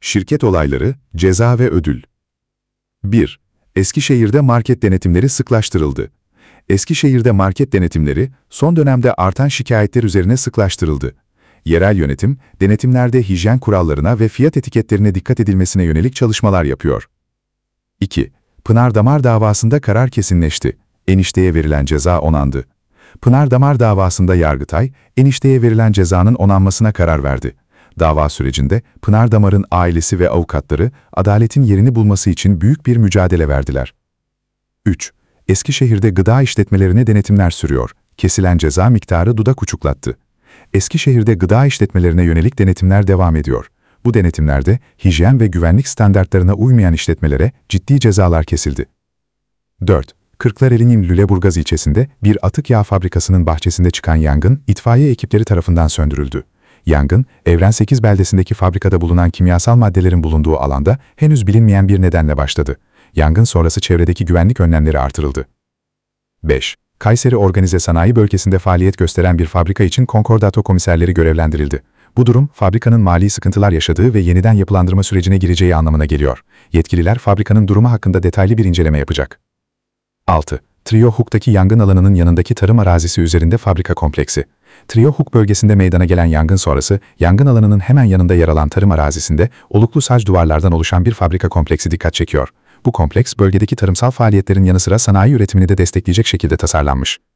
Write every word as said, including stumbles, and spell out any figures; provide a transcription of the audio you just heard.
Şirket olayları, ceza ve ödül. bir. Eskişehir'de market denetimleri sıklaştırıldı. Eskişehir'de market denetimleri, son dönemde artan şikayetler üzerine sıklaştırıldı. Yerel yönetim, denetimlerde hijyen kurallarına ve fiyat etiketlerine dikkat edilmesine yönelik çalışmalar yapıyor. iki. Pınar Damar davasında karar kesinleşti. Enişteye verilen ceza onandı. Pınar Damar davasında Yargıtay, enişteye verilen cezanın onanmasına karar verdi. Dava sürecinde Pınar Damar'ın ailesi ve avukatları adaletin yerini bulması için büyük bir mücadele verdiler. üç. Eskişehir'de gıda işletmelerine denetimler sürüyor. Kesilen ceza miktarı dudak uçuklattı. Eskişehir'de gıda işletmelerine yönelik denetimler devam ediyor. Bu denetimlerde hijyen ve güvenlik standartlarına uymayan işletmelere ciddi cezalar kesildi. dört. Kırklareli'nin Lüleburgaz ilçesinde bir atık yağ fabrikasının bahçesinde çıkan yangın itfaiye ekipleri tarafından söndürüldü. Yangın, Evren sekiz beldesindeki fabrikada bulunan kimyasal maddelerin bulunduğu alanda henüz bilinmeyen bir nedenle başladı. Yangın sonrası çevredeki güvenlik önlemleri artırıldı. beş. Kayseri Organize Sanayi Bölgesi'nde faaliyet gösteren bir fabrika için konkordato komiserleri görevlendirildi. Bu durum, fabrikanın mali sıkıntılar yaşadığı ve yeniden yapılandırma sürecine gireceği anlamına geliyor. Yetkililer fabrikanın durumu hakkında detaylı bir inceleme yapacak. altı. Trio Hook'taki yangın alanının yanındaki tarım arazisi üzerinde fabrika kompleksi. Trio Hook bölgesinde meydana gelen yangın sonrası, yangın alanının hemen yanında yer alan tarım arazisinde oluklu saç duvarlardan oluşan bir fabrika kompleksi dikkat çekiyor. Bu kompleks, bölgedeki tarımsal faaliyetlerin yanı sıra sanayi üretimini de destekleyecek şekilde tasarlanmış.